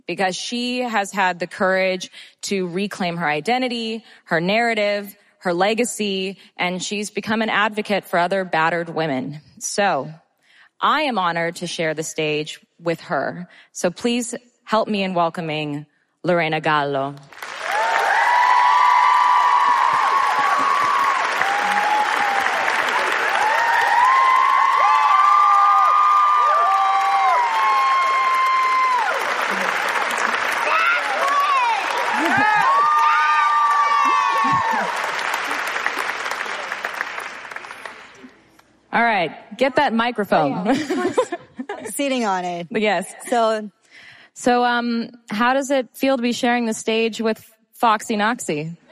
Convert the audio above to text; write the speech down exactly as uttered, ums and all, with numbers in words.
because she has had the courage to reclaim her identity, her narrative, her legacy, and she's become an advocate for other battered women. So I am honored to share the stage with her. So please help me in welcoming Lorena Gallo. All right, get that microphone. Oh, yeah. Sitting on it. Yes. So, so um, how does it feel to be sharing the stage with Foxy Noxy?